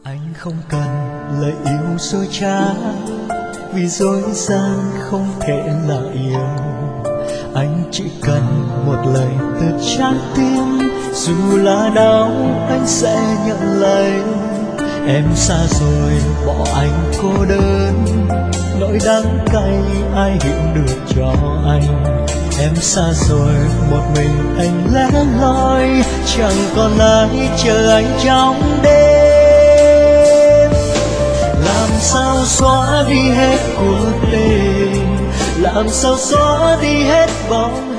Anh không cần lời yêu dối trá, vì dối gian không thể là yêu. Anh chỉ cần một lời từ trái tim, dù là đau anh sẽ nhận lấy. Em xa rồi bỏ anh cô đơn, nỗi đắng cay ai hiểu được cho anh. Em xa rồi một mình anh lẻ loi, chẳng còn ai chờ anh trong đêm. Làm sao xóa đi hết cuộc tình, làm sao xóa đi hết bóng